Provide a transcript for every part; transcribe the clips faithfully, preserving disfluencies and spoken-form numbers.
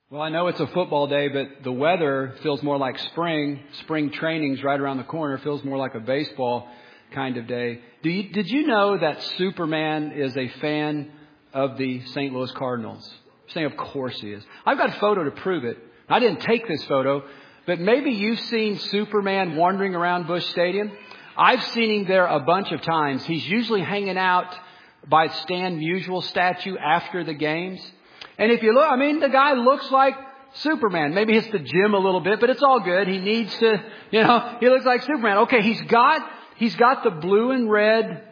Well, I know it's a football day, but the weather feels more like spring. Spring training's right around the corner. It feels more like a baseball kind of day. Do you, did you know that Superman is a fan of the Saint Louis Cardinals? I'm saying, of course he is. I've got a photo to prove it. I didn't take this photo, but maybe you've seen Superman wandering around Busch Stadium. I've seen him there a bunch of times. He's usually hanging out by Stan Musial statue after the games. And if you look, I mean, the guy looks like Superman. Maybe hits the gym a little bit, but it's all good. He needs to, you know, he looks like Superman. Okay, he's got, he's got the blue and red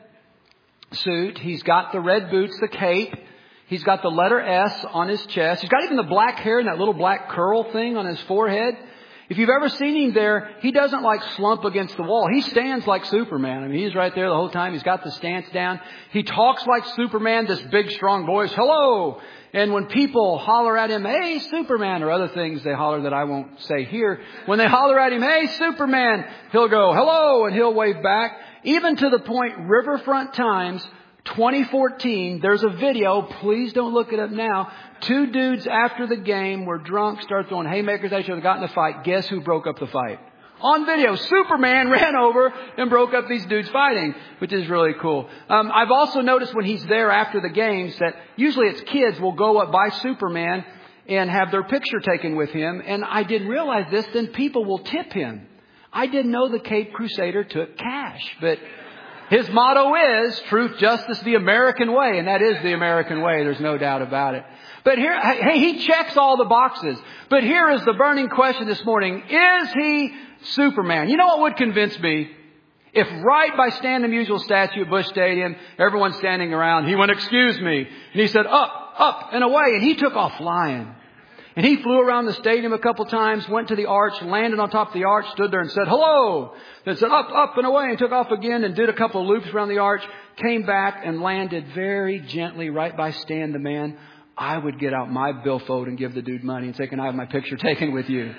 suit. He's got the red boots, the cape. He's got the letter S on his chest. He's got even the black hair and that little black curl thing on his forehead. If you've ever seen him there, he doesn't like slump against the wall. He stands like Superman. I mean, he's right there the whole time. He's got the stance down. He talks like Superman, this big, strong voice. Hello. And when people holler at him, hey, Superman, or other things they holler that I won't say here. When they holler at him, hey, Superman, he'll go, hello, and he'll wave back. Even to the point, Riverfront Times, twenty fourteen, there's a video. Please don't look it up now. Two dudes after the game were drunk, started throwing haymakers at each other, got in a fight. Guess who broke up the fight? On video, Superman ran over and broke up these dudes fighting, which is really cool. Um, I've also noticed when he's there after the games that usually it's kids will go up by Superman and have their picture taken with him. And I didn't realize this, then people will tip him. I didn't know the Cape Crusader took cash, but his motto is truth, justice, the American way. And that is the American way. There's no doubt about it. But here, hey, he checks all the boxes. But here is the burning question this morning. Is he Superman? You know what would convince me? If right by Stan Musial statue at Busch Stadium, everyone's standing around, he went, excuse me. And he said, up, up and away. And he took off flying. And he flew around the stadium a couple times, went to the arch, landed on top of the arch, stood there and said, hello. Then said up, up and away and took off again and did a couple of loops around the arch, came back and landed very gently right by Stan the man. I would get out my billfold and give the dude money and say, can I have my picture taken with you?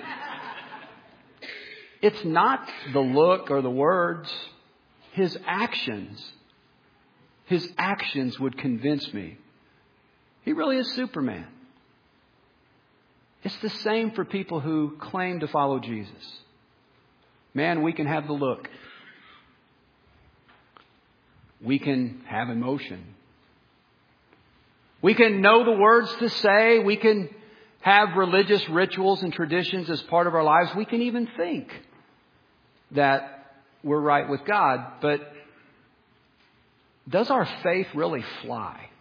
It's not the look or the words. His actions. His actions would convince me. He really is Superman. It's the same for people who claim to follow Jesus. Man, we can have the look. We can have emotion. We can know the words to say. We can have religious rituals and traditions as part of our lives. We can even think that we're right with God. But does our faith really fly?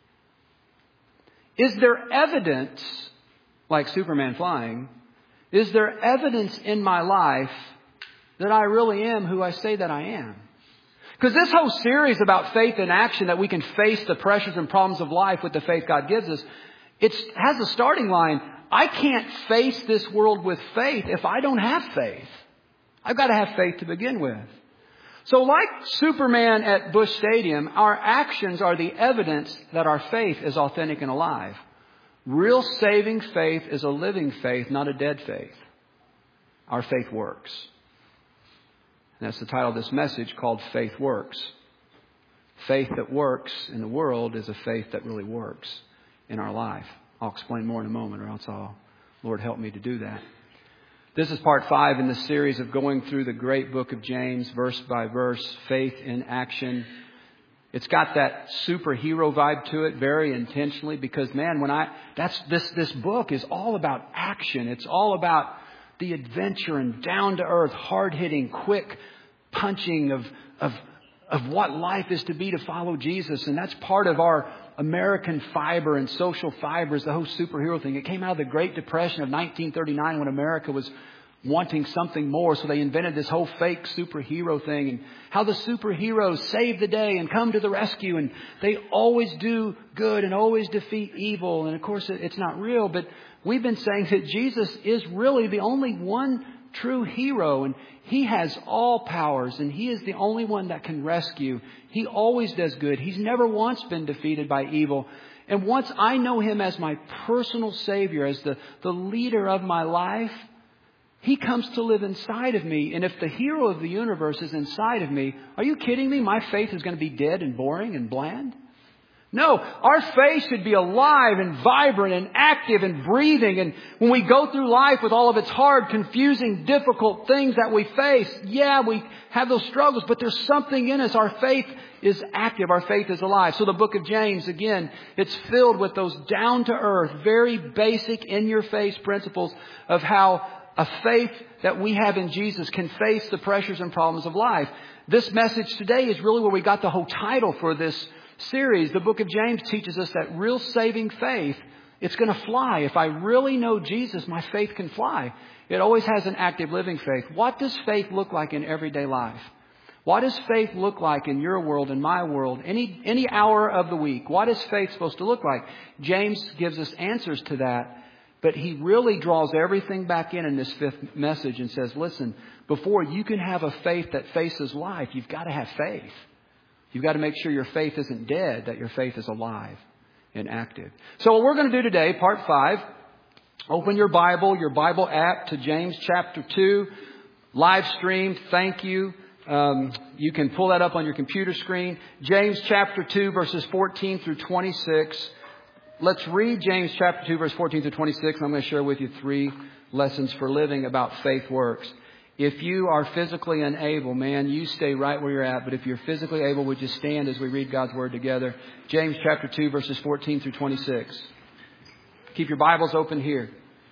Is there evidence, like Superman flying, is there evidence in my life that I really am who I say that I am? Because this whole series about faith in action, that we can face the pressures and problems of life with the faith God gives us, it has a starting line. I can't face this world with faith if I don't have faith. I've got to have faith to begin with. So like Superman at Busch Stadium, our actions are the evidence that our faith is authentic and alive. Real saving faith is a living faith, not a dead faith. Our faith works. And that's the title of this message, called Faith Works. Faith that works in the world is a faith that really works in our life. I'll explain more in a moment, or else I'll, Lord, help me to do that. This is part five in the series of going through the great book of James, verse by verse, faith in action. It's got that superhero vibe to it very intentionally because, man, when I, that's, this, this book is all about action. It's all about the adventure and down to earth, hard hitting, quick punching of, of, of what life is to be to follow Jesus. And that's part of our American fiber and social fibers, the whole superhero thing. It came out of the Great Depression of nineteen thirty-nine when America was wanting something more. So they invented this whole fake superhero thing and how the superheroes save the day and come to the rescue. And they always do good and always defeat evil. And of course, it's not real. But we've been saying that Jesus is really the only one true hero. And he has all powers. And he is the only one that can rescue. He always does good. He's never once been defeated by evil. And once I know him as my personal Savior, as the, the leader of my life, he comes to live inside of me. And if the hero of the universe is inside of me, are you kidding me? My faith is going to be dead and boring and bland? No, our faith should be alive and vibrant and active and breathing. And when we go through life with all of its hard, confusing, difficult things that we face, yeah, we have those struggles, but there's something in us. Our faith is active. Our faith is alive. So the book of James, again, it's filled with those down-to-earth, very basic, in-your-face principles of how a faith that we have in Jesus can face the pressures and problems of life. This message today is really where we got the whole title for this series. The book of James teaches us that real saving faith, it's going to fly. If I really know Jesus, my faith can fly. It always has an active living faith. What does faith look like in everyday life? What does faith look like in your world, in my world, any any hour of the week? What is faith supposed to look like? James gives us answers to that, but he really draws everything back in in this fifth message and says, listen, before you can have a faith that faces life, you've got to have faith. You've got to make sure your faith isn't dead, that your faith is alive and active. So what we're going to do today, part five, open your Bible, your Bible app to James chapter two, live stream. Thank you. Um, you can pull that up on your computer screen. James chapter two, verses fourteen through twenty-six. Let's read James chapter two, verse fourteen through twenty-six. I'm going to share with you three lessons for living about faith works. If you are physically unable, man, you stay right where you're at. But if you're physically able, would you stand as we read God's Word together? James chapter two, verses fourteen through twenty-six. Keep your Bibles open here.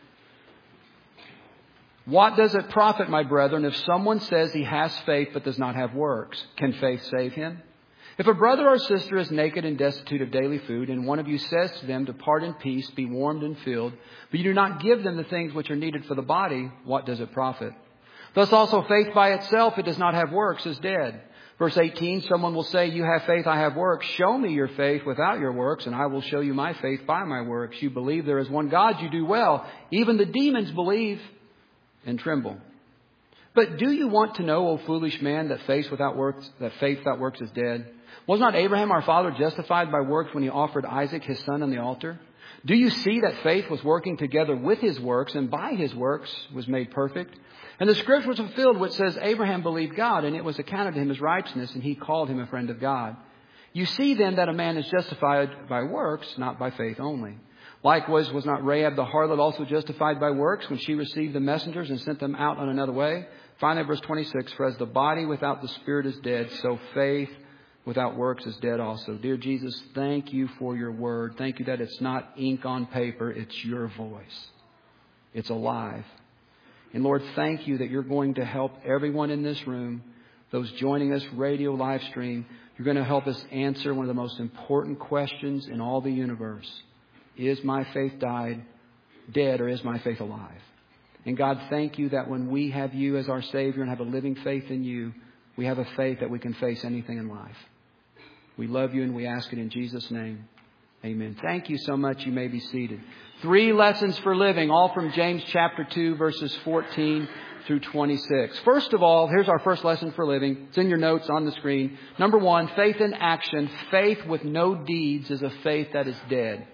What does it profit, my brethren, if someone says he has faith but does not have works? Can faith save him? If a brother or sister is naked and destitute of daily food, and one of you says to them, depart in peace, be warmed and filled, but you do not give them the things which are needed for the body, what does it profit? Thus also faith by itself, it does not have works, is dead. Verse eighteen, someone will say, you have faith, I have works. Show me your faith without your works, and I will show you my faith by my works. You believe there is one God, you do well. Even the demons believe and tremble. But do you want to know, O foolish man, that faith without works, that faith without works is dead? Was not Abraham our father justified by works when he offered Isaac his son on the altar? Do you see that faith was working together with his works, and by his works was made perfect? And the scripture was fulfilled which says, Abraham believed God, and it was accounted to him as righteousness, and he called him a friend of God. You see then that a man is justified by works, not by faith only. Likewise, was not Rahab the harlot also justified by works when she received the messengers and sent them out on another way? Finally, verse twenty-six, for as the body without the spirit is dead, so faith without works is dead also. Dear Jesus, thank you for your word. Thank you that it's not ink on paper. It's your voice. It's alive. And Lord, thank you that you're going to help everyone in this room, those joining us radio live stream. You're going to help us answer one of the most important questions in all the universe. Is my faith died, dead, or is my faith alive? And God, thank you that when we have you as our Savior and have a living faith in you, we have a faith that we can face anything in life. We love you and we ask it in Jesus' name. Amen. Thank you so much. You may be seated. Three lessons for living, all from James chapter two, verses fourteen through twenty-six. First of all, here's our first lesson for living. It's in your notes on the screen. Number one, faith in action. Faith with no deeds is a faith that is dead.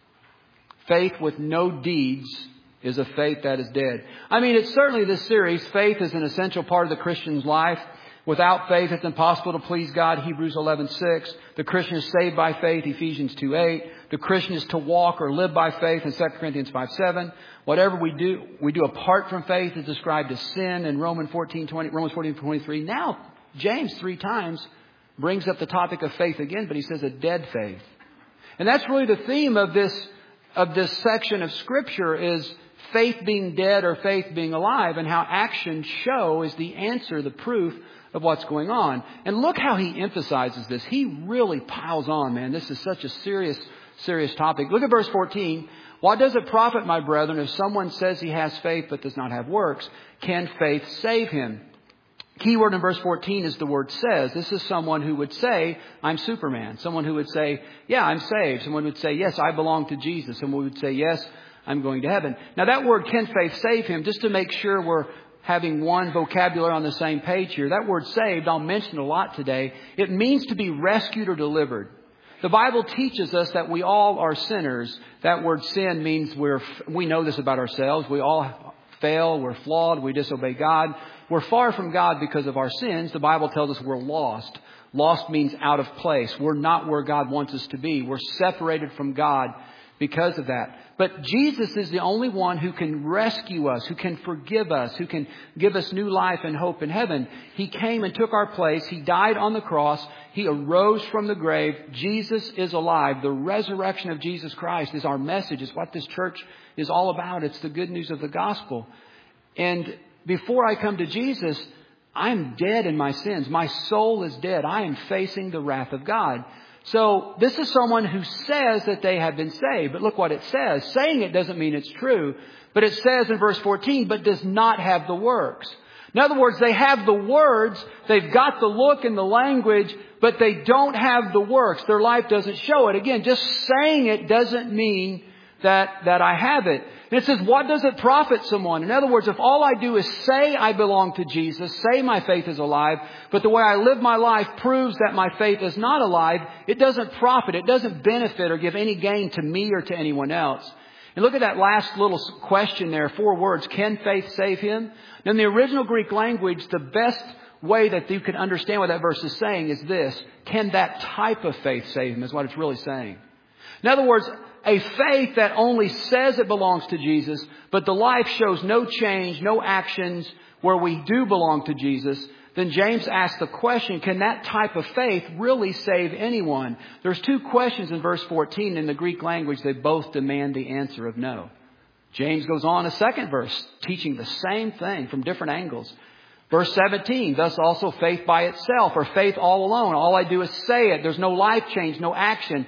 Faith with no deeds is a faith that is dead. I mean, it's certainly this series. Faith is an essential part of the Christian's life. Without faith, it's impossible to please God. Hebrews eleven six. The Christian is saved by faith. Ephesians two eight. The Christian is to walk or live by faith in Second Corinthians five seven. Whatever we do, we do apart from faith is described as sin in Romans fourteen twenty, Romans fourteen twenty-three. Now, James three times brings up the topic of faith again, but he says a dead faith. And that's really the theme of this of this section of Scripture is faith being dead or faith being alive, and how actions show is the answer, the proof of what's going on. And look how he emphasizes this. He really piles on, man. This is such a serious, serious topic. Look at verse fourteen. What does it profit, my brethren, if someone says he has faith but does not have works? Can faith save him? Key word in verse fourteen is the word says. This is someone who would say, I'm Superman. Someone who would say, yeah, I'm saved. Someone would say, yes, I belong to Jesus. Someone would say, yes, I'm going to heaven. Now that word, can faith save him, just to make sure we're having one vocabulary on the same page here. That word saved, I'll mention a lot today. It means to be rescued or delivered. The Bible teaches us that we all are sinners. That word sin means we're, we know this about ourselves. We all fail. We're flawed. We disobey God. We're far from God because of our sins. The Bible tells us we're lost. Lost means out of place. We're not where God wants us to be. We're separated from God because of that. But Jesus is the only one who can rescue us, who can forgive us, who can give us new life and hope in heaven. He came and took our place. He died on the cross. He arose from the grave. Jesus is alive. The resurrection of Jesus Christ is our message. It's what this church is all about. It's the good news of the gospel. And before I come to Jesus, I'm dead in my sins. My soul is dead. I am facing the wrath of God. So this is someone who says that they have been saved. But look what it says. Saying it doesn't mean it's true. But it says in verse fourteen, but does not have the works. In other words, they have the words. They've got the look and the language, but they don't have the works. Their life doesn't show it. Again, just saying it doesn't mean that, that I have it. And it says, what does it profit someone? In other words, if all I do is say I belong to Jesus, say my faith is alive, but the way I live my life proves that my faith is not alive, it doesn't profit, it doesn't benefit or give any gain to me or to anyone else. And look at that last little question there, four words. Can faith save him? Now, in the original Greek language, the best way that you can understand what that verse is saying is this. Can that type of faith save him is what it's really saying. In other words, a faith that only says it belongs to Jesus, but the life shows no change, no actions where we do belong to Jesus, then James asks the question, can that type of faith really save anyone? There's two questions in verse fourteen. In the Greek language, they both demand the answer of no. James goes on a second verse, teaching the same thing from different angles. Verse seventeen, thus also faith by itself, or faith all alone. All I do is say it. There's no life change, no action.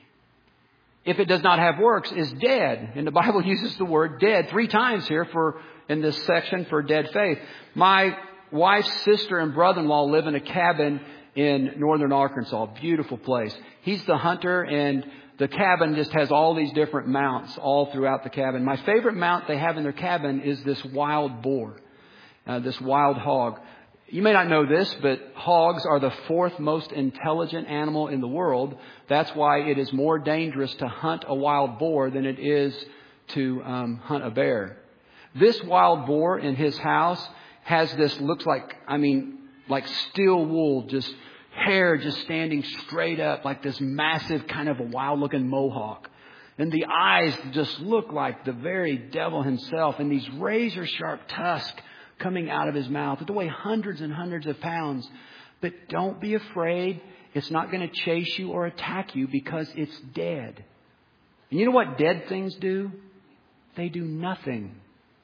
If it does not have works, is dead. And the Bible uses the word dead three times here for in this section for dead faith. My wife's sister and brother-in-law live in a cabin in northern Arkansas. Beautiful place. He's the hunter, and the cabin just has all these different mounts all throughout the cabin. My favorite mount they have in their cabin is this wild boar, uh, this wild hog. You may not know this, but hogs are the fourth most intelligent animal in the world. That's why it is more dangerous to hunt a wild boar than it is to um, hunt a bear. This wild boar in his house has this, looks like, I mean, like steel wool, just hair just standing straight up, like this massive kind of a wild looking mohawk. And the eyes just look like the very devil himself, and these razor sharp tusks coming out of his mouth. It weigh hundreds and hundreds of pounds. But don't be afraid. It's not going to chase you or attack you because it's dead. And you know what dead things do? They do nothing.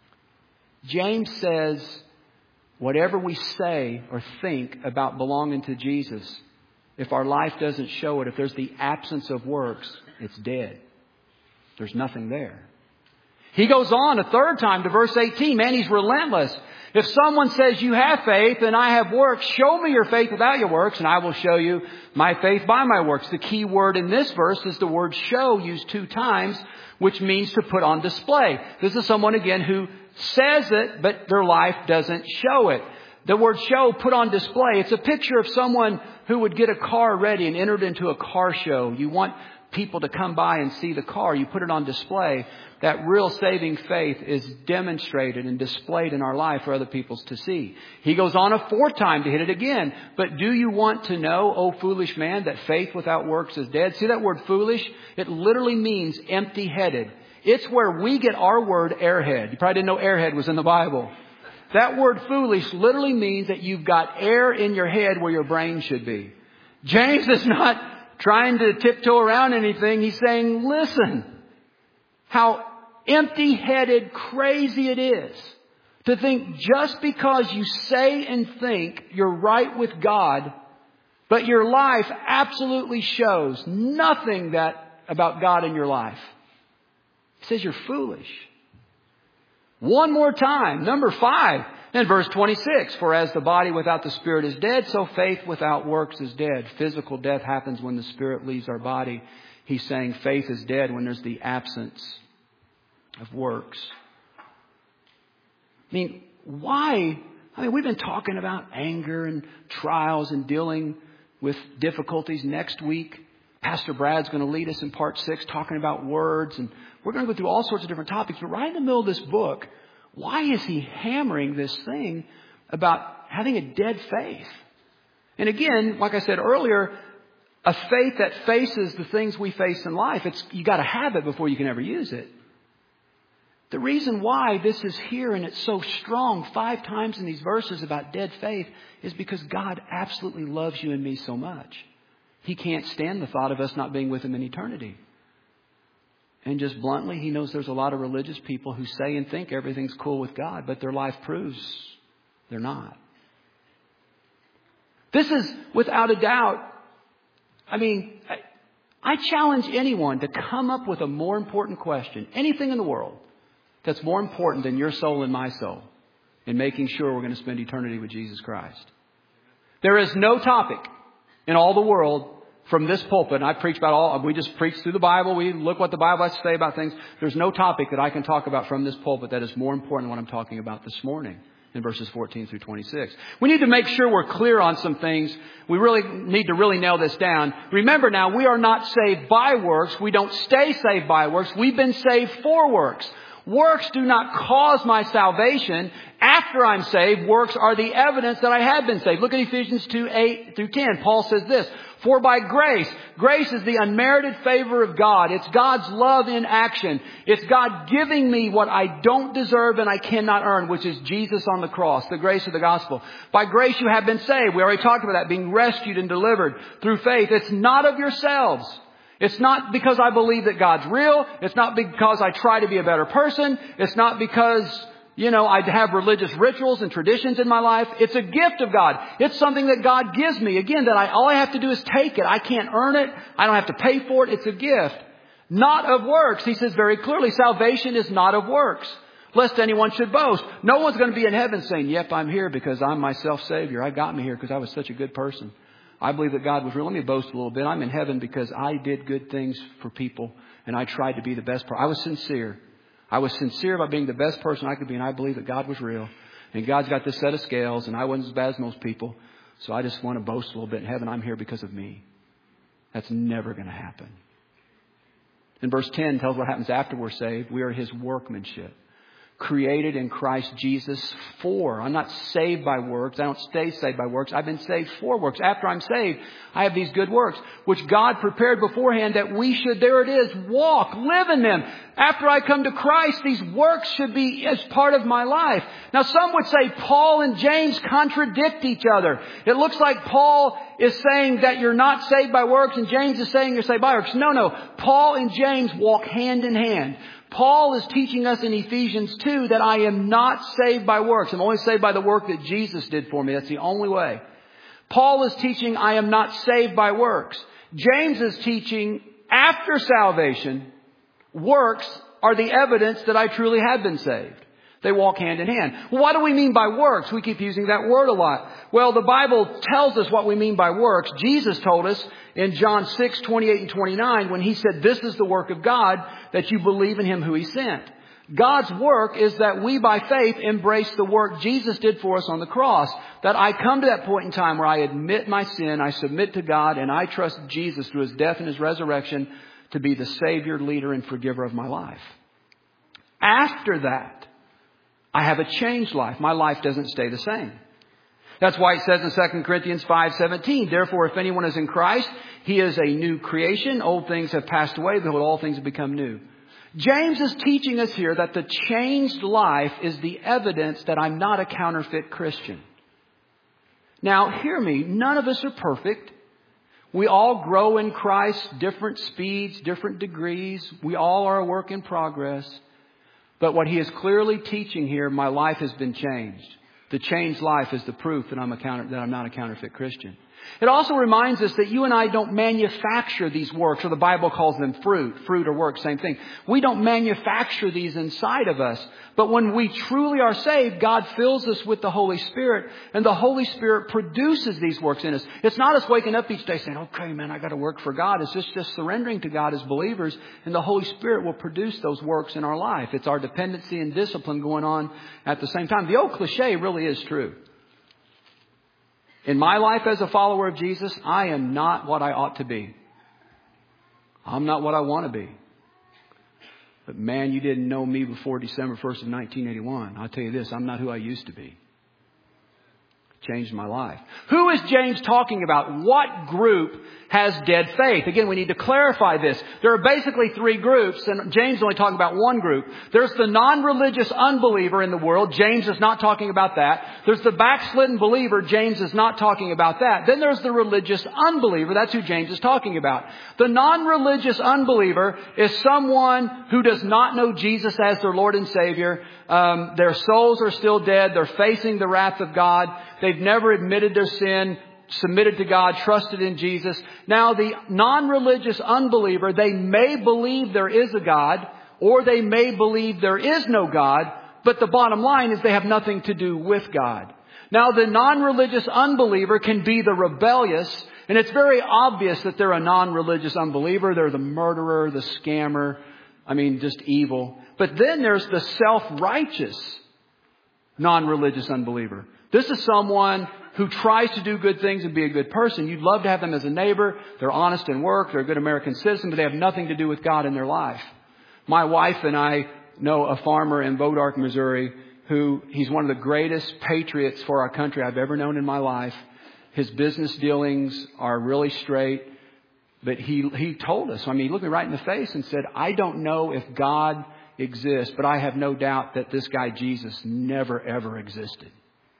James says, whatever we say or think about belonging to Jesus, if our life doesn't show it, if there's the absence of works, it's dead. There's nothing there. He goes on a third time to verse eighteen. Man, he's relentless. If someone says you have faith and I have works, show me your faith without your works and I will show you my faith by my works. The key word in this verse is the word show, used two times, which means to put on display. This is someone again who says it, but their life doesn't show it. The word show, put on display. It's a picture of someone who would get a car ready and entered into a car show. You want people to come by and see the car. You put it on display. That real saving faith is demonstrated and displayed in our life for other people to see. He goes on a fourth time to hit it again. But do you want to know, O foolish man, that faith without works is dead? See that word foolish? It literally means empty-headed. It's where we get our word airhead. You probably didn't know airhead was in the Bible. That word foolish literally means that you've got air in your head where your brain should be. James is not trying to tiptoe around anything. He's saying, listen, how empty-headed, crazy it is to think just because you say and think you're right with God, but your life absolutely shows nothing that about God in your life. He says you're foolish. One more time, number five, in verse twenty-six, for as the body without the spirit is dead, so faith without works is dead. Physical death happens when the spirit leaves our body. He's saying faith is dead when there's the absence of works. I mean, why? I mean, we've been talking about anger and trials and dealing with difficulties. Next week, Pastor Brad's going to lead us in part six talking about words. And we're going to go through all sorts of different topics. But right in the middle of this book, why is he hammering this thing about having a dead faith? And again, like I said earlier, a faith that faces the things we face in life, it's you got to have it before you can ever use it. The reason why this is here and it's so strong five times in these verses about dead faith is because God absolutely loves you and me so much. He can't stand the thought of us not being with Him in eternity. And just bluntly, He knows there's a lot of religious people who say and think everything's cool with God, but their life proves they're not. This is without a doubt, I mean, I, I challenge anyone to come up with a more important question, anything in the world, that's more important than your soul and my soul in making sure we're going to spend eternity with Jesus Christ. There is no topic in all the world from this pulpit, and I preach about all, we just preach through the Bible, we look what the Bible has to say about things. There's no topic that I can talk about from this pulpit that is more important than what I'm talking about this morning in verses fourteen through twenty-six. We need to make sure we're clear on some things. We really need to really nail this down. Remember now, we are not saved by works. We don't stay saved by works. We've been saved for works. Works do not cause my salvation. After I'm saved, works are the evidence that I have been saved. Look at Ephesians two, eight through ten. Paul says this, for by grace, grace is the unmerited favor of God. It's God's love in action. It's God giving me what I don't deserve and I cannot earn, which is Jesus on the cross, the grace of the gospel. By grace you have been saved. We already talked about that, being rescued and delivered through faith. It's not of yourselves. It's not because I believe that God's real. It's not because I try to be a better person. It's not because, you know, I have religious rituals and traditions in my life. It's a gift of God. It's something that God gives me. Again, that I, all I have to do is take it. I can't earn it. I don't have to pay for it. It's a gift. Not of works. He says very clearly, salvation is not of works, lest anyone should boast. No one's going to be in heaven saying, yep, I'm here because I'm my self-savior. I got me here because I was such a good person. I believe that God was real. Let me boast a little bit. I'm in heaven because I did good things for people and I tried to be the best person. I was sincere. I was sincere about being the best person I could be, and I believe that God was real. And God's got this set of scales, and I wasn't as bad as most people. So I just want to boast a little bit in heaven. I'm here because of me. That's never going to happen. And verse ten tells what happens after we're saved. We are His workmanship, created in Christ Jesus for. I'm not saved by works. I don't stay saved by works. I've been saved for works. After I'm saved, I have these good works, which God prepared beforehand that we should, there it is, walk, live in them. After I come to Christ, these works should be as part of my life. Now, some would say Paul and James contradict each other. It looks like Paul is saying that you're not saved by works, and James is saying you're saved by works. No, no. Paul and James walk hand in hand. Paul is teaching us in Ephesians two that I am not saved by works. I'm only saved by the work that Jesus did for me. That's the only way. Paul is teaching I am not saved by works. James is teaching after salvation, works are the evidence that I truly have been saved. They walk hand in hand. Well, what do we mean by works? We keep using that word a lot. Well, the Bible tells us what we mean by works. Jesus told us in John six, twenty-eight and twenty-nine when He said, this is the work of God, that you believe in Him who He sent. God's work is that we by faith embrace the work Jesus did for us on the cross. That I come to that point in time where I admit my sin, I submit to God, and I trust Jesus through His death and His resurrection to be the Savior, leader, and forgiver of my life. After that, I have a changed life. My life doesn't stay the same. That's why it says in Second Corinthians five seventeen, therefore, if anyone is in Christ, he is a new creation. Old things have passed away. Behold, all things have become new. James is teaching us here that the changed life is the evidence that I'm not a counterfeit Christian. Now, hear me. None of us are perfect. We all grow in Christ, different speeds, different degrees. We all are a work in progress. But what he is clearly teaching here, my life has been changed. The changed life is the proof that I'm a counter, that I'm not a counterfeit Christian. It also reminds us that you and I don't manufacture these works, or the Bible calls them fruit. Fruit or work, same thing. We don't manufacture these inside of us. But when we truly are saved, God fills us with the Holy Spirit, and the Holy Spirit produces these works in us. It's not us waking up each day saying, okay, man, I got to work for God. It's just, just surrendering to God as believers, and the Holy Spirit will produce those works in our life. It's our dependency and discipline going on at the same time. The old cliche really is true. In my life as a follower of Jesus, I am not what I ought to be. I'm not what I want to be. But man, you didn't know me before December first of nineteen eighty-one. I'll tell you this, I'm not who I used to be. changed my life. Who is James talking about? What group has dead faith? Again, we need to clarify this. There are basically three groups, and James is only talking about one group. There's the non-religious unbeliever in the world. James is not talking about that. There's the backslidden believer. James is not talking about that. Then there's the religious unbeliever. That's who James is talking about. The non-religious unbeliever is someone who does not know Jesus as their Lord and Savior. Um, their souls are still dead. They're facing the wrath of God. They've never admitted their sin, submitted to God, trusted in Jesus. Now, the non-religious unbeliever, they may believe there is a God, or they may believe there is no God, but the bottom line is they have nothing to do with God. Now, the non-religious unbeliever can be the rebellious, and it's very obvious that they're a non-religious unbeliever. They're the murderer, the scammer, I mean, just evil. But then there's the self-righteous non-religious unbeliever. This is someone who tries to do good things and be a good person. You'd love to have them as a neighbor. They're honest in work. They're a good American citizen, but they have nothing to do with God in their life. My wife and I know a farmer in Bodark, Missouri, who he's one of the greatest patriots for our country I've ever known in my life. His business dealings are really straight. But he he told us, I mean, he looked me right in the face and said, I don't know if God exists, but I have no doubt that this guy Jesus never, ever existed.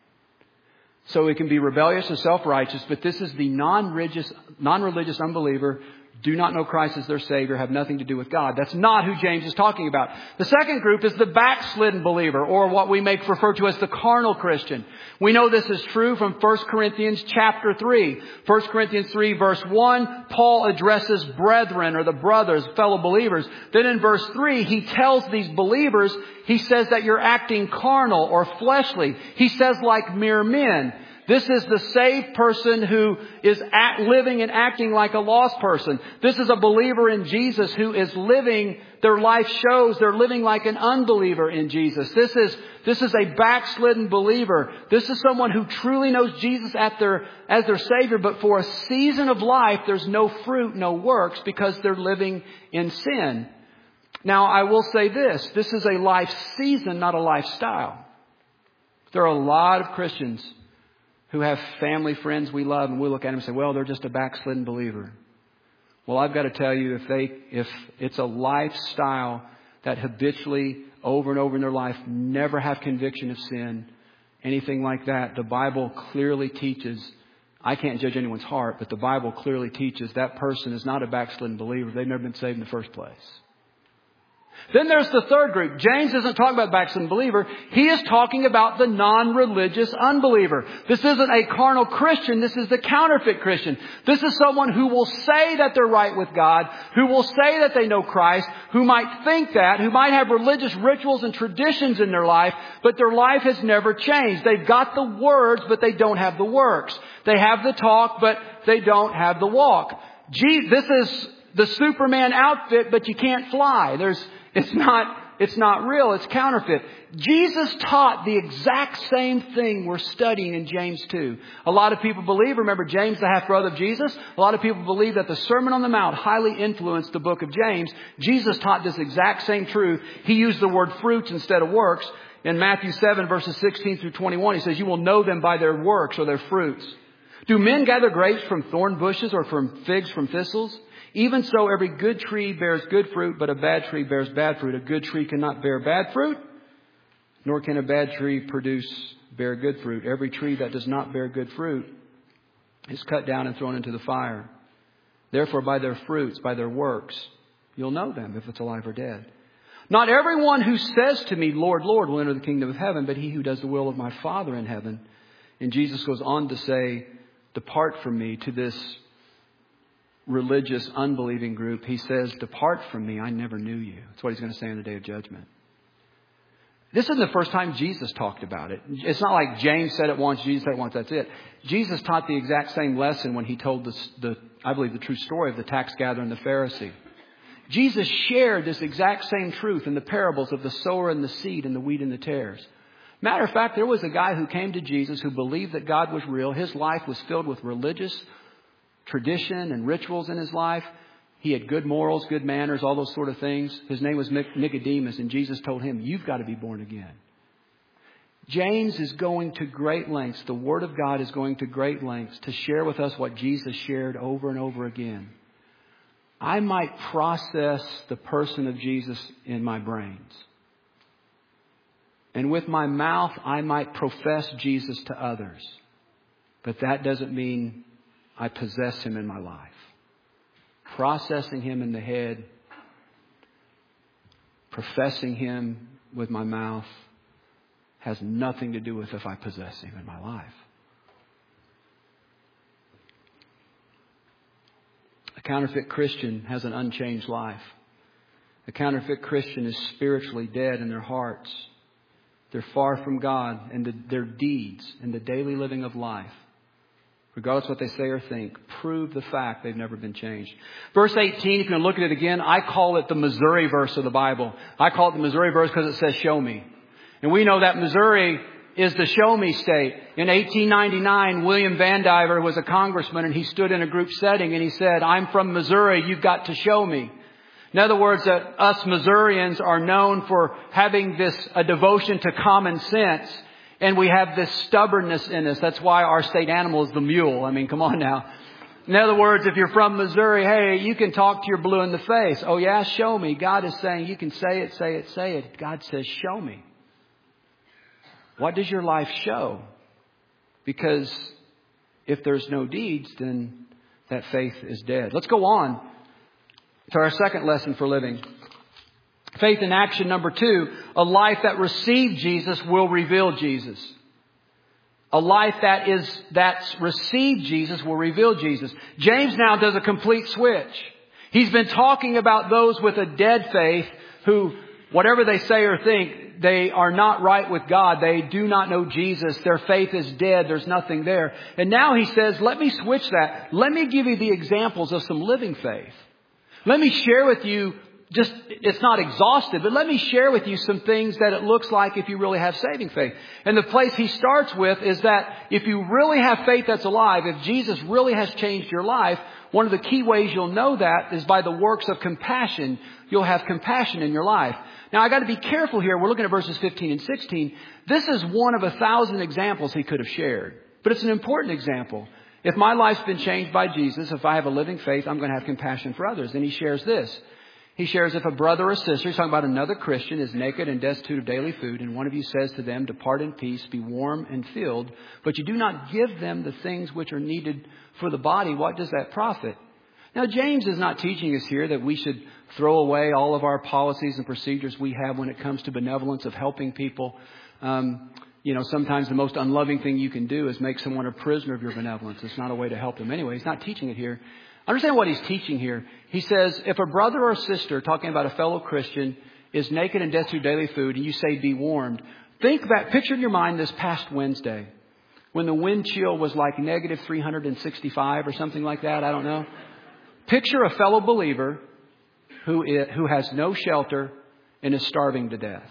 So it can be rebellious or self-righteous, but this is the non-religious, non-religious unbeliever, do not know Christ as their Savior, have nothing to do with God. That's not who James is talking about. The second group is the backslidden believer, or what we may refer to as the carnal Christian. We know this is true from First Corinthians chapter three. First Corinthians three verse one, Paul addresses brethren or the brothers, fellow believers. Then in verse three, he tells these believers, he says that you're acting carnal or fleshly. He says like mere men. This is the saved person who is act, living and acting like a lost person. This is a believer in Jesus who is living, their life shows they're living like an unbeliever in Jesus. This is, this is a backslidden believer. This is someone who truly knows Jesus at their, as their Savior, but for a season of life, there's no fruit, no works, because they're living in sin. Now, I will say this. This is a life season, not a lifestyle. There are a lot of Christians who have family, friends we love, and we look at them and say, well, they're just a backslidden believer. Well, I've got to tell you, if they, if it's a lifestyle that habitually, over and over in their life, never have conviction of sin, anything like that, the Bible clearly teaches, I can't judge anyone's heart, but the Bible clearly teaches that person is not a backslidden believer. They've never been saved in the first place. Then there's the third group. James isn't talking about backslidden believer. He is talking about the non-religious unbeliever. This isn't a carnal Christian. This is the counterfeit Christian. This is someone who will say that they're right with God, who will say that they know Christ, who might think that, who might have religious rituals and traditions in their life, but their life has never changed. They've got the words, but they don't have the works. They have the talk, but they don't have the walk. Gee, this is the Superman outfit, but you can't fly. There's It's not, it's not real. It's counterfeit. Jesus taught the exact same thing we're studying in James two. A lot of people believe, remember James, the half-brother of Jesus? A lot of people believe that the Sermon on the Mount highly influenced the book of James. Jesus taught this exact same truth. He used the word fruits instead of works. In Matthew seven, verses sixteen through twenty-one, he says, you will know them by their works or their fruits. Do men gather grapes from thorn bushes or from figs from thistles? Even so, every good tree bears good fruit, but a bad tree bears bad fruit. A good tree cannot bear bad fruit, nor can a bad tree produce bear good fruit. Every tree that does not bear good fruit is cut down and thrown into the fire. Therefore, by their fruits, by their works, you'll know them if it's alive or dead. Not everyone who says to me, Lord, Lord, will enter the kingdom of heaven, but he who does the will of my Father in heaven. And Jesus goes on to say, depart from me, to this religious, unbelieving group. He says, depart from me, I never knew you. That's what he's going to say on the day of judgment. This isn't the first time Jesus talked about it. It's not like James said it once, Jesus said it once, that's it. Jesus taught the exact same lesson when he told the, the I believe, the true story of the tax gatherer and the Pharisee. Jesus shared this exact same truth in the parables of the sower and the seed and the wheat and the tares. Matter of fact, there was a guy who came to Jesus who believed that God was real. His life was filled with religious tradition and rituals in his life. He had good morals, good manners, all those sort of things. His name was Nicodemus, and Jesus told him, you've got to be born again. James is going to great lengths. The Word of God is going to great lengths to share with us what Jesus shared over and over again. I might process the person of Jesus in my brains. And with my mouth, I might profess Jesus to others. But that doesn't mean I possess Him in my life. Processing Him in the head, professing Him with my mouth, has nothing to do with if I possess Him in my life. A counterfeit Christian has an unchanged life. A counterfeit Christian is spiritually dead in their hearts. They're far from God and the, their deeds and the daily living of life, regardless of what they say or think, prove the fact they've never been changed. Verse eighteen, if you're going to look at it again, I call it the Missouri verse of the Bible. I call it the Missouri verse because it says, show me. And we know that Missouri is the show me state. In eighteen ninety-nine, William Vandiver was a congressman and he stood in a group setting and he said, I'm from Missouri, you've got to show me. In other words, that us Missourians are known for having this, a devotion to common sense. And we have this stubbornness in us. That's why our state animal is the mule. I mean, come on now. In other words, if you're from Missouri, hey, you can talk to your blue in the face. Oh yeah, show me. God is saying you can say it, say it, say it. God says, show me. What does your life show? Because if there's no deeds, then that faith is dead. Let's go on to our second lesson for living. Faith in action number two, a life that received Jesus will reveal Jesus. A life that is, that's received Jesus will reveal Jesus. James now does a complete switch. He's been talking about those with a dead faith who, whatever they say or think, they are not right with God. They do not know Jesus. Their faith is dead. There's nothing there. And now he says, let me switch that. Let me give you the examples of some living faith. Let me share with you, just, it's not exhaustive, but let me share with you some things that it looks like if you really have saving faith. And the place he starts with is that if you really have faith that's alive, if Jesus really has changed your life, one of the key ways you'll know that is by the works of compassion. You'll have compassion in your life. Now, I got to be careful here. We're looking at verses fifteen and sixteen. This is one of a thousand examples he could have shared, but it's an important example. If my life's been changed by Jesus, if I have a living faith, I'm going to have compassion for others. And he shares this. He shares if a brother or sister, he's talking about another Christian, is naked and destitute of daily food, and one of you says to them, depart in peace, be warm and filled, but you do not give them the things which are needed for the body, what does that profit? Now, James is not teaching us here that we should throw away all of our policies and procedures we have when it comes to benevolence of helping people. Um, you know, sometimes the most unloving thing you can do is make someone a prisoner of your benevolence. It's not a way to help them anyway. He's not teaching it here. Understand what he's teaching here. He says, if a brother or sister, talking about a fellow Christian, is naked and destitute of daily food, and you say, be warmed, think back, picture in your mind this past Wednesday, when the wind chill was like negative three hundred sixty-five or something like that. I don't know. Picture a fellow believer who is, who has no shelter and is starving to death.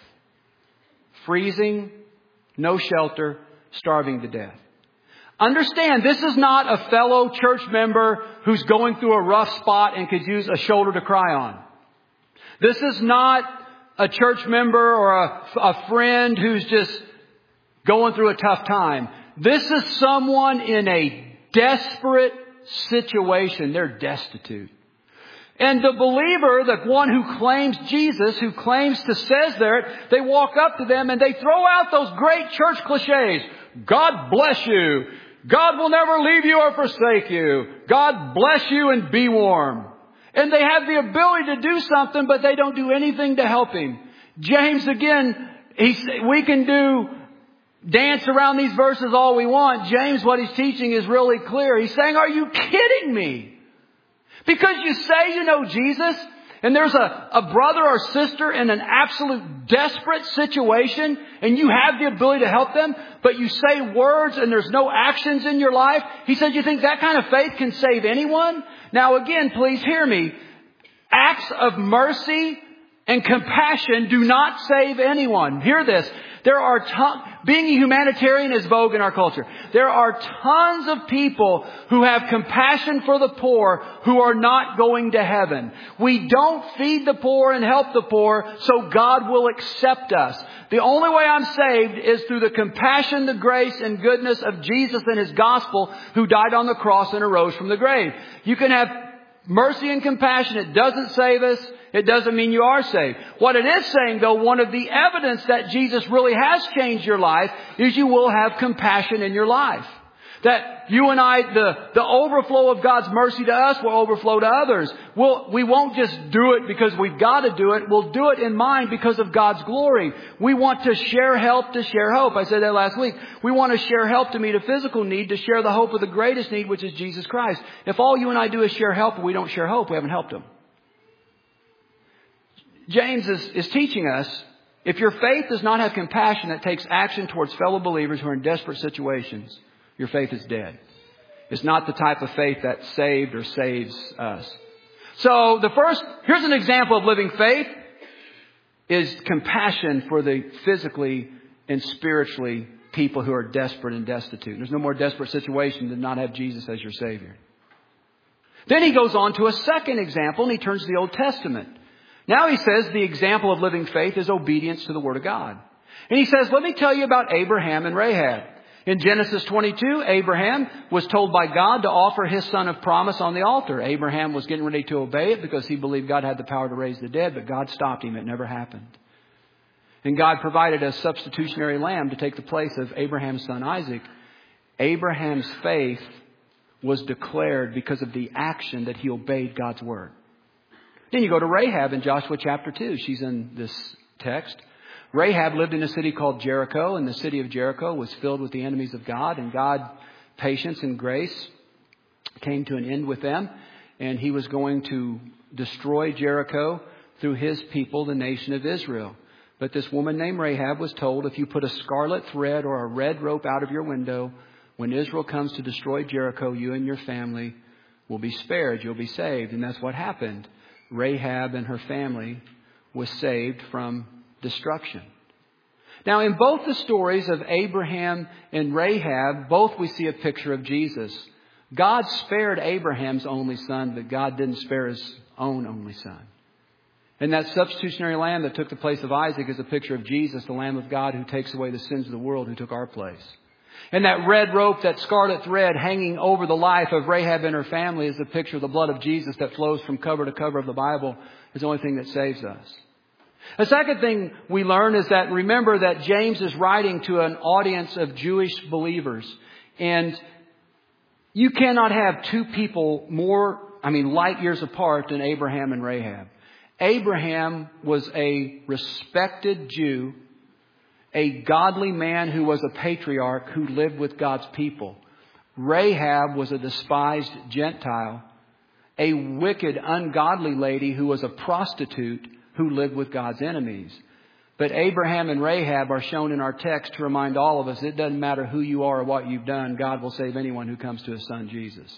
Freezing, no shelter, starving to death. Understand, this is not a fellow church member who's going through a rough spot and could use a shoulder to cry on. This is not a church member or a, a friend who's just going through a tough time. This is someone in a desperate situation. They're destitute. And the believer, the one who claims Jesus, who claims to says there, they walk up to them and they throw out those great church cliches. God bless you. God will never leave you or forsake you. God bless you and be warm. And they have the ability to do something, but they don't do anything to help him. James, again, he's, we can do dance around these verses all we want. James, what he's teaching is really clear. He's saying, are you kidding me? Because you say you know Jesus, and there's a, a brother or sister in an absolute desperate situation, and you have the ability to help them, but you say words and there's no actions in your life. He said, you think that kind of faith can save anyone? Now again, please hear me. Acts of mercy and compassion do not save anyone. Hear this. There are ton- being a humanitarian is vogue in our culture. There are tons of people who have compassion for the poor who are not going to heaven. We don't feed the poor and help the poor, so God will accept us. The only way I'm saved is through the compassion, the grace, and goodness of Jesus and His gospel, who died on the cross and arose from the grave. You can have mercy and compassion. It doesn't save us. It doesn't mean you are saved. What it is saying, though, one of the evidence that Jesus really has changed your life is you will have compassion in your life. That you and I, the, the overflow of God's mercy to us will overflow to others. We'll, we won't just do it because we've got to do it. We'll do it in mind because of God's glory. We want to share help to share hope. I said that last week. We want to share help to meet a physical need, to share the hope of the greatest need, which is Jesus Christ. If all you and I do is share help and we don't share hope, we haven't helped Him. James is, is teaching us, if your faith does not have compassion that takes action towards fellow believers who are in desperate situations, your faith is dead. It's not the type of faith that saved or saves us. So the first, here's an example of living faith, is compassion for the physically and spiritually people who are desperate and destitute. There's no more desperate situation than not have Jesus as your Savior. Then he goes on to a second example, and he turns to the Old Testament. Now he says the example of living faith is obedience to the Word of God. And he says, let me tell you about Abraham and Rahab. In Genesis twenty-two, Abraham was told by God to offer his son of promise on the altar. Abraham was getting ready to obey it because he believed God had the power to raise the dead, but God stopped him. It never happened. And God provided a substitutionary lamb to take the place of Abraham's son Isaac. Abraham's faith was declared because of the action that he obeyed God's word. Then you go to Rahab in Joshua chapter two. She's in this text. Rahab lived in a city called Jericho, and the city of Jericho was filled with the enemies of God, and God's patience and grace came to an end with them, and He was going to destroy Jericho through His people, the nation of Israel. But this woman named Rahab was told, if you put a scarlet thread or a red rope out of your window, when Israel comes to destroy Jericho, you and your family will be spared. You'll be saved. And that's what happened. Rahab and her family was saved from destruction. Now, in both the stories of Abraham and Rahab, both we see a picture of Jesus. God spared Abraham's only son, but God didn't spare His own only son. And that substitutionary lamb that took the place of Isaac is a picture of Jesus, the Lamb of God who takes away the sins of the world, who took our place. And that red rope, that scarlet thread hanging over the life of Rahab and her family is a picture of the blood of Jesus that flows from cover to cover of the Bible. Is the only thing that saves us. The second thing we learn is that, remember that James is writing to an audience of Jewish believers. And you cannot have two people more, I mean, light years apart than Abraham and Rahab. Abraham was a respected Jew, a godly man who was a patriarch who lived with God's people. Rahab was a despised Gentile, a wicked, ungodly lady who was a prostitute who lived with God's enemies. But Abraham and Rahab are shown in our text to remind all of us it doesn't matter who you are or what you've done. God will save anyone who comes to His Son Jesus.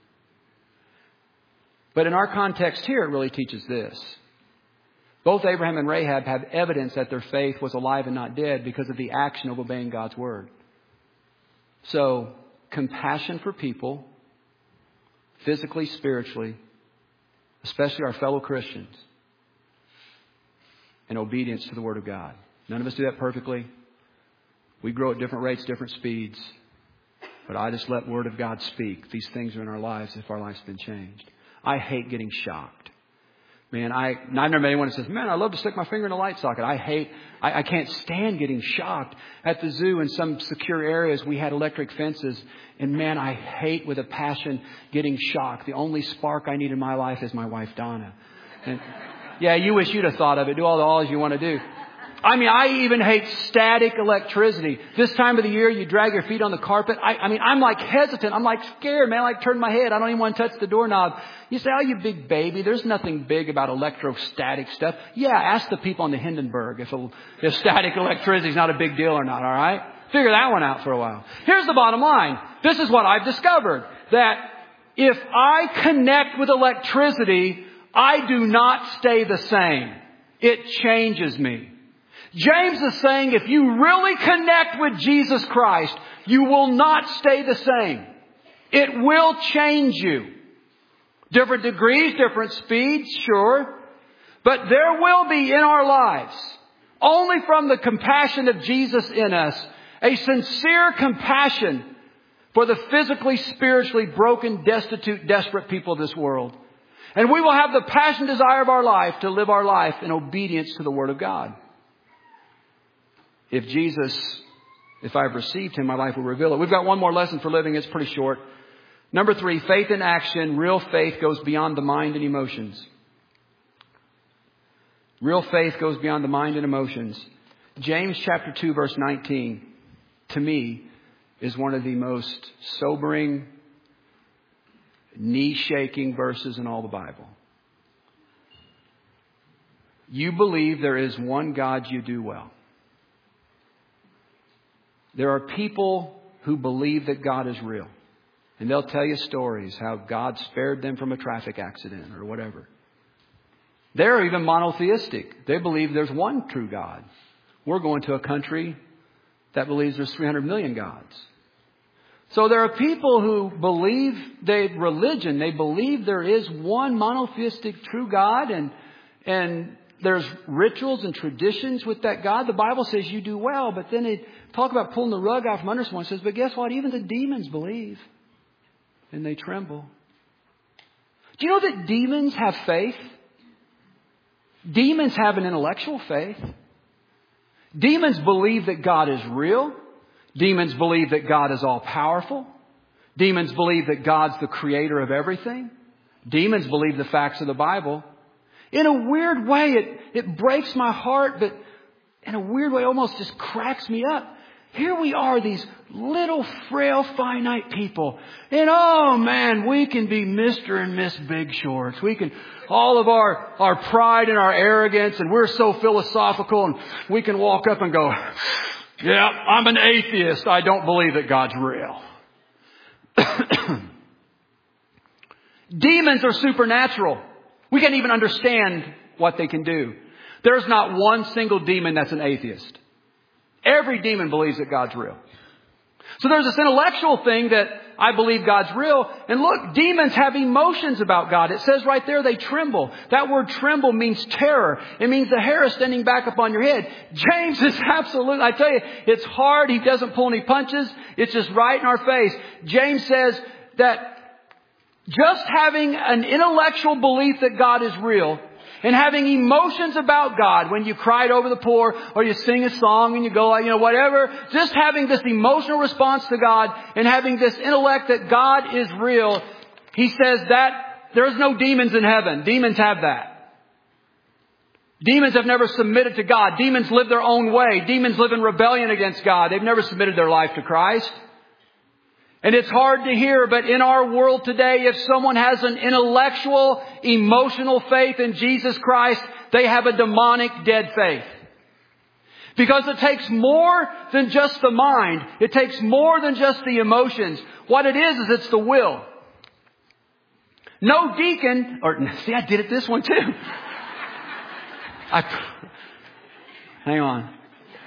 But in our context here, it really teaches this. Both Abraham and Rahab have evidence that their faith was alive and not dead because of the action of obeying God's word. So, compassion for people, physically, spiritually, especially our fellow Christians, and obedience to the Word of God. None of us do that perfectly. We grow at different rates, different speeds. But I just let Word of God speak. These things are in our lives if our life's been changed. I hate getting shocked. Man, I, I've never met anyone who says, man, I love to stick my finger in a light socket. I hate, I, I can't stand getting shocked. At the zoo in some secure areas, we had electric fences. And man, I hate with a passion getting shocked. The only spark I need in my life is my wife, Donna. And yeah, you wish you'd have thought of it. Do all the alls you want to do. I mean, I even hate static electricity. This time of the year, you drag your feet on the carpet. I, I mean, I'm like hesitant. I'm like scared, man. I like turn my head. I don't even want to touch the doorknob. You say, oh, you big baby. There's nothing big about electrostatic stuff. Yeah, ask the people on the Hindenburg if, if static electricity is not a big deal or not, all right? Figure that one out for a while. Here's the bottom line. This is what I've discovered. That if I connect with electricity, I do not stay the same. It changes me. James is saying if you really connect with Jesus Christ, you will not stay the same. It will change you. Different degrees, different speeds, sure. But there will be in our lives, only from the compassion of Jesus in us, a sincere compassion for the physically, spiritually broken, destitute, desperate people of this world. And we will have the passion desire of our life to live our life in obedience to the Word of God. If Jesus, if I've received Him, my life will reveal it. We've got one more lesson for living. It's pretty short. Number three, faith in action. Real faith goes beyond the mind and emotions. Real faith goes beyond the mind and emotions. James chapter two, verse nineteen, to me, is one of the most sobering, knee-shaking verses in all the Bible. You believe there is one God, you do well. There are people who believe that God is real. And they'll tell you stories how God spared them from a traffic accident or whatever. They're even monotheistic. They believe there's one true God. We're going to a country that believes there's three hundred million gods. So there are people who believe they religion. They believe there is one monotheistic true God, and and there's rituals and traditions with that God. The Bible says you do well, but then they talk about pulling the rug out from under someone. It says, but guess what? Even the demons believe, and they tremble. Do you know that demons have faith? Demons have an intellectual faith. Demons believe that God is real. Demons believe that God is all powerful. Demons believe that God's the creator of everything. Demons believe the facts of the Bible. In a weird way, it, it breaks my heart, but in a weird way, almost just cracks me up. Here we are, these little, frail, finite people. And oh man, we can be Mister and Miss Big Shorts. We can, all of our, our pride and our arrogance, and we're so philosophical, and we can walk up and go, yeah, I'm an atheist. I don't believe that God's real. Demons are supernatural. We can't even understand what they can do. There's not one single demon that's an atheist. Every demon believes that God's real. So there's this intellectual thing that I believe God's real. And look, demons have emotions about God. It says right there they tremble. That word tremble means terror. It means the hair is standing back up on your head. James is absolute. I tell you, it's hard. He doesn't pull any punches. It's just right in our face. James says that just having an intellectual belief that God is real and having emotions about God, when you cried over the poor or you sing a song and you go, you know, whatever, just having this emotional response to God and having this intellect that God is real, he says that there's no demons in heaven. Demons have that. Demons have never submitted to God. Demons live their own way. Demons live in rebellion against God. They've never submitted their life to Christ. And it's hard to hear, but in our world today, if someone has an intellectual, emotional faith in Jesus Christ, they have a demonic dead faith. Because it takes more than just the mind. It takes more than just the emotions. What it is, is it's the will. No deacon, or see, I did it this one too. I, hang on.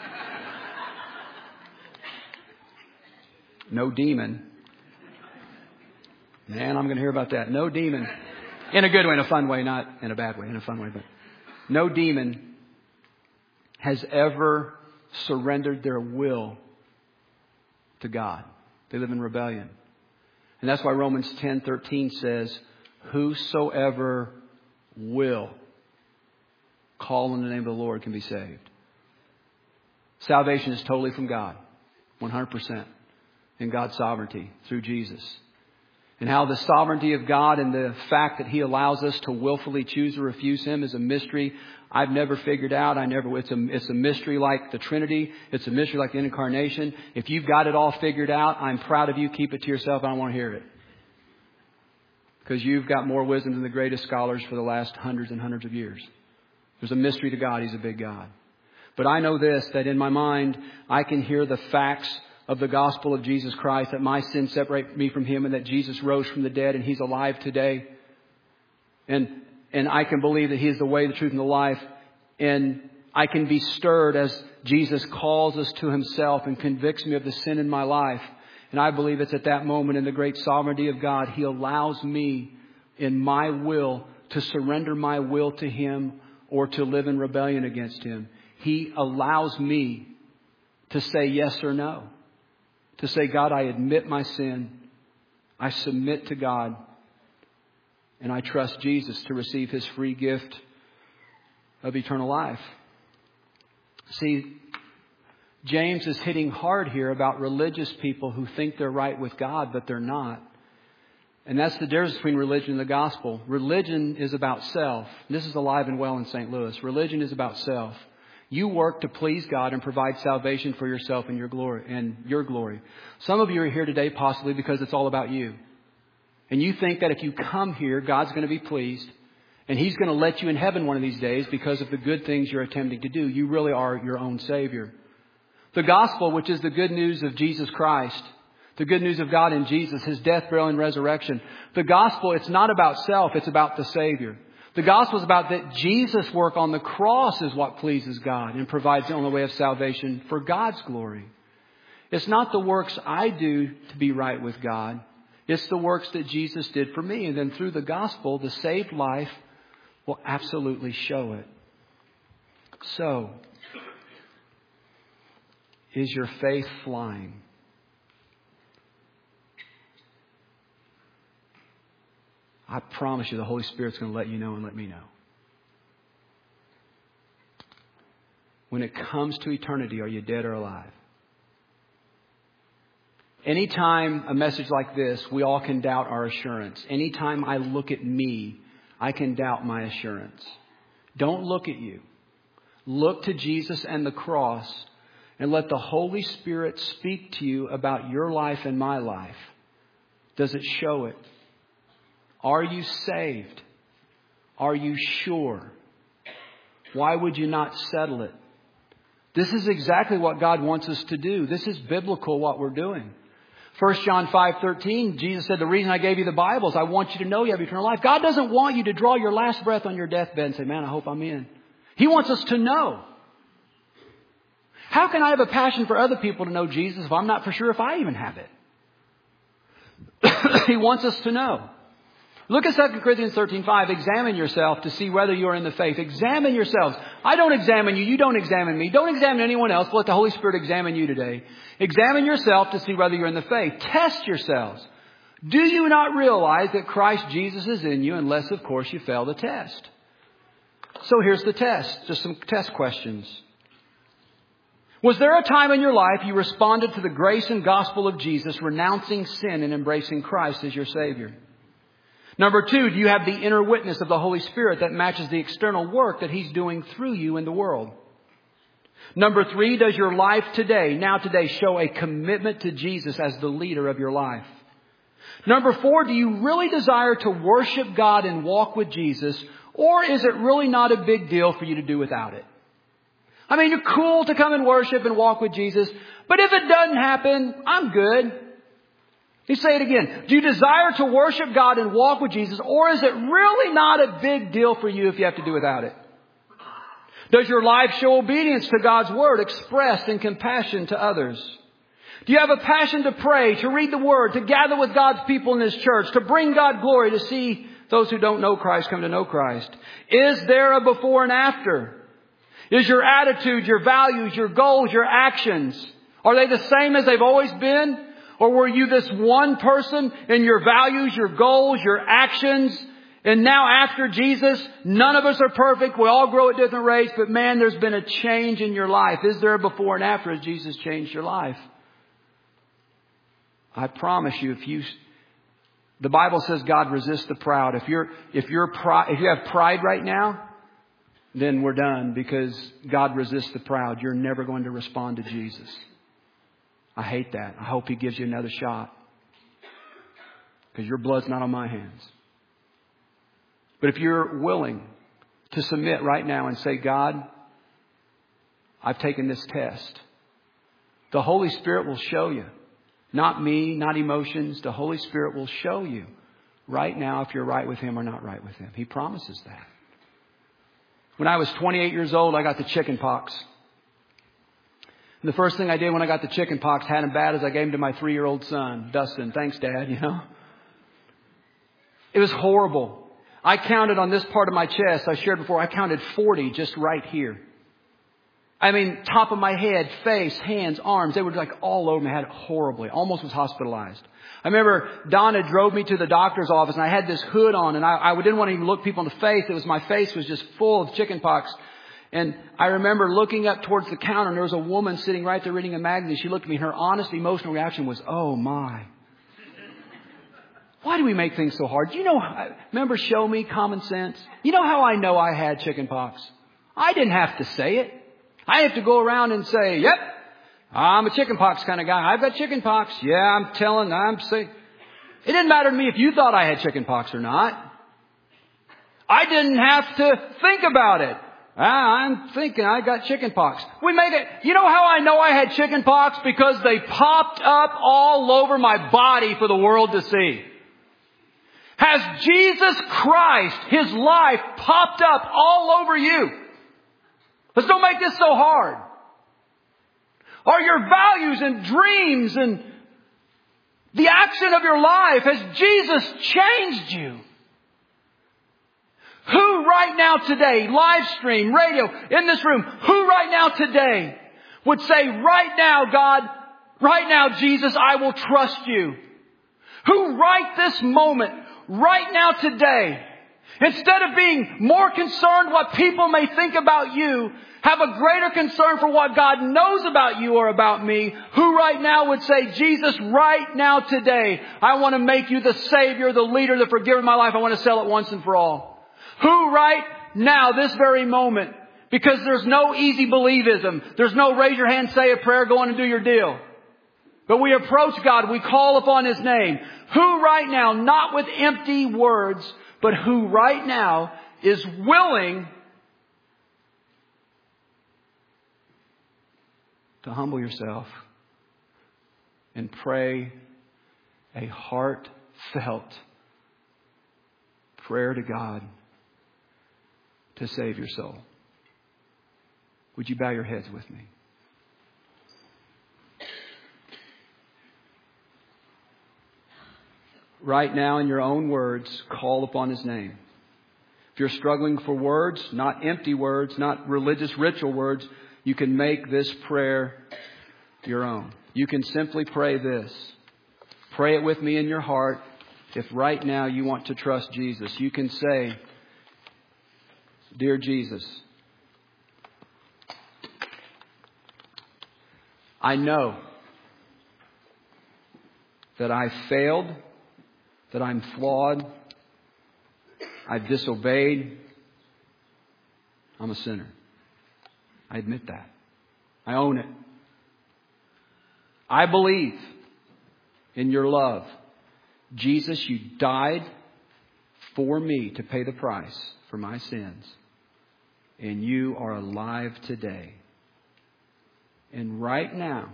No demon. Man, I'm going to hear about that. No demon. In a good way, in a fun way, not in a bad way, in a fun way. But no demon has ever surrendered their will to God. They live in rebellion. And that's why Romans ten thirteen says, whosoever will call on the name of the Lord can be saved. Salvation is totally from God. one hundred percent. In God's sovereignty through Jesus. And how the sovereignty of God and the fact that He allows us to willfully choose to refuse Him is a mystery I've never figured out. I never. It's a, it's a mystery like the Trinity. It's a mystery like the Incarnation. If you've got it all figured out, I'm proud of you. Keep it to yourself. I don't want to hear it. Because you've got more wisdom than the greatest scholars for the last hundreds and hundreds of years. There's a mystery to God. He's a big God. But I know this, that in my mind, I can hear the facts of the gospel of Jesus Christ, that my sins separate me from Him and that Jesus rose from the dead and He's alive today. And, and I can believe that He is the way, the truth, and the life. And I can be stirred as Jesus calls us to himself and convicts me of the sin in my life. And I believe it's at that moment in the great sovereignty of God, he allows me in my will to surrender my will to him or to live in rebellion against him. He allows me to say yes or no. To say, God, I admit my sin. I submit to God. And I trust Jesus to receive his free gift of eternal life. See, James is hitting hard here about religious people who think they're right with God, but they're not. And that's the difference between religion and the gospel. Religion is about self. This is alive and well in Saint Louis. Religion is about self. You work to please God and provide salvation for yourself and your glory and your glory. Some of you are here today possibly because it's all about you. And you think that if you come here, God's going to be pleased. And he's going to let you in heaven one of these days because of the good things you're attempting to do. You really are your own Savior. The gospel, which is the good news of Jesus Christ, the good news of God in Jesus, his death, burial, and resurrection. The gospel, it's not about self, it's about the Savior. The gospel is about that Jesus' work on the cross is what pleases God and provides the only way of salvation for God's glory. It's not the works I do to be right with God. It's the works that Jesus did for me. And then through the gospel, the saved life will absolutely show it. So, is your faith flying? I promise you the Holy Spirit's going to let you know and let me know. When it comes to eternity, are you dead or alive? Anytime a message like this, we all can doubt our assurance. Anytime I look at me, I can doubt my assurance. Don't look at you. Look to Jesus and the cross and let the Holy Spirit speak to you about your life and my life. Does it show it? Are you saved? Are you sure? Why would you not settle it? This is exactly what God wants us to do. This is biblical what we're doing. First John five thirteen, Jesus said, the reason I gave you the Bible is I want you to know you have eternal life. God doesn't want you to draw your last breath on your deathbed and say, man, I hope I'm in. He wants us to know. How can I have a passion for other people to know Jesus if I'm not for sure if I even have it? He wants us to know. Look at Second Corinthians thirteen five. Examine yourself to see whether you are in the faith. Examine yourselves. I don't examine you. You don't examine me. Don't examine anyone else. Let the Holy Spirit examine you today. Examine yourself to see whether you're in the faith. Test yourselves. Do you not realize that Christ Jesus is in you unless, of course, you fail the test? So here's the test. Just some test questions. Was there a time in your life you responded to the grace and gospel of Jesus, renouncing sin and embracing Christ as your Savior? Number two, do you have the inner witness of the Holy Spirit that matches the external work that He's doing through you in the world? Number three, does your life today, now today, show a commitment to Jesus as the leader of your life? Number four, do you really desire to worship God and walk with Jesus, or is it really not a big deal for you to do without it? I mean, you're cool to come and worship and walk with Jesus, but if it doesn't happen, I'm good. You say it again. Do you desire to worship God and walk with Jesus, or is it really not a big deal for you if you have to do without it? Does your life show obedience to God's Word expressed in compassion to others? Do you have a passion to pray, to read the Word, to gather with God's people in this church, to bring God glory, to see those who don't know Christ come to know Christ? Is there a before and after? Is your attitude, your values, your goals, your actions, are they the same as they've always been? Or were you this one person in your values, your goals, your actions? And now after Jesus, none of us are perfect. We all grow at different rates. But man, there's been a change in your life. Is there a before and after as Jesus changed your life? I promise you, if you, the Bible says God resists the proud. If you're, if you're, if you have pride right now, then we're done, because God resists the proud. You're never going to respond to Jesus. I hate that. I hope He gives you another shot, because your blood's not on my hands. But if you're willing to submit right now and say, God, I've taken this test, the Holy Spirit will show you. Not me, not emotions. The Holy Spirit will show you right now if you're right with Him or not right with Him. He promises that. When I was twenty-eight years old, I got the chicken pox. And the first thing I did when I got the chicken pox, had him bad, is I gave him to my three-year-old son, Dustin. Thanks, Dad, you know. It was horrible. I counted on this part of my chest, I shared before, I counted forty just right here. I mean, top of my head, face, hands, arms, they were like all over me. I had it horribly. Almost was hospitalized. I remember Donna drove me to the doctor's office and I had this hood on and I, I didn't want to even look people in the face. It was, my face was just full of chicken pox. And I remember looking up towards the counter and there was a woman sitting right there reading a magazine. She looked at me and her honest emotional reaction was, oh my. Why do we make things so hard? You know, remember Show Me Common Sense? You know how I know I had chicken pox? I didn't have to say it. I have to go around and say, yep, I'm a chicken pox kind of guy. I've got chicken pox. Yeah, I'm telling, I'm saying. It didn't matter to me if you thought I had chicken pox or not. I didn't have to think about it. Ah, I'm thinking I got chicken pox. We made it. You know how I know I had chicken pox? Because they popped up all over my body for the world to see. Has Jesus Christ, His life, popped up all over you? Let's don't make this so hard. Are your values and dreams and the action of your life, has Jesus changed you? Who right now today, live stream, radio, in this room, who right now today would say, right now, God, right now, Jesus, I will trust you? Who right this moment, right now today, instead of being more concerned what people may think about you, have a greater concern for what God knows about you or about me, who right now would say, Jesus, right now today, I want to make you the Savior, the leader, the forgiver of my life. I want to sell it once and for all. Who right now, this very moment, because there's no easy believism, there's no raise your hand, say a prayer, go on and do your deal. But we approach God, we call upon His name. Who right now, not with empty words, but who right now is willing to humble yourself and pray a heartfelt prayer to God to save your soul? Would you bow your heads with me? Right now, in your own words, call upon His name. If you're struggling for words, not empty words, not religious ritual words, you can make this prayer your own. You can simply pray this. Pray it with me in your heart. If right now you want to trust Jesus, you can say, Dear Jesus, I know that I failed, that I'm flawed, I've disobeyed, I'm a sinner. I admit that. I own it. I believe in your love. Jesus, you died for me to pay the price for my sins. And you are alive today. And right now,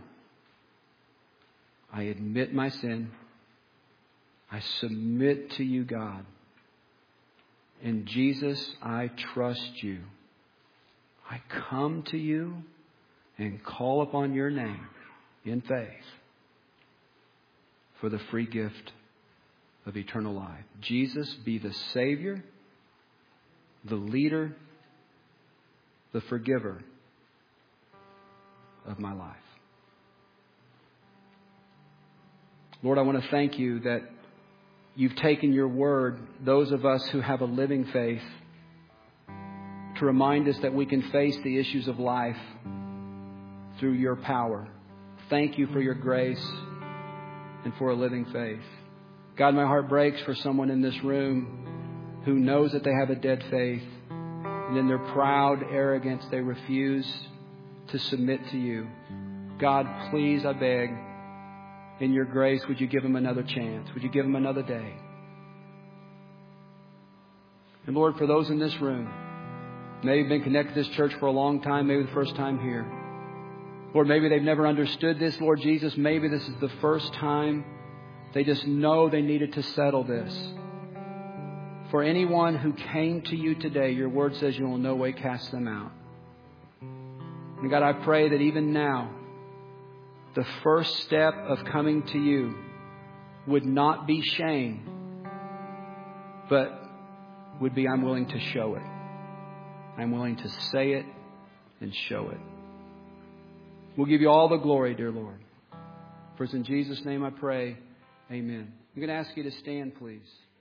I admit my sin. I submit to you, God. And Jesus, I trust you. I come to you and call upon your name in faith for the free gift of eternal life. Jesus, be the Savior, the leader, the forgiver of my life. Lord, I want to thank you that you've taken your word, those of us who have a living faith, to remind us that we can face the issues of life through your power. Thank you for your grace and for a living faith. God, my heart breaks for someone in this room who knows that they have a dead faith, and in their proud arrogance they refuse to submit to you. God, please, I beg, in your grace, would you give them another chance? Would you give them another day? And Lord, for those in this room, maybe you've been connected to this church for a long time, maybe the first time here. Lord, maybe they've never understood this, Lord Jesus. Maybe this is the first time they just know they needed to settle this. For anyone who came to you today, your word says you will in no way cast them out. And God, I pray that even now, the first step of coming to you would not be shame, but would be I'm willing to show it. I'm willing to say it and show it. We'll give you all the glory, dear Lord. For it's in Jesus' name I pray. Amen. I'm going to ask you to stand, please.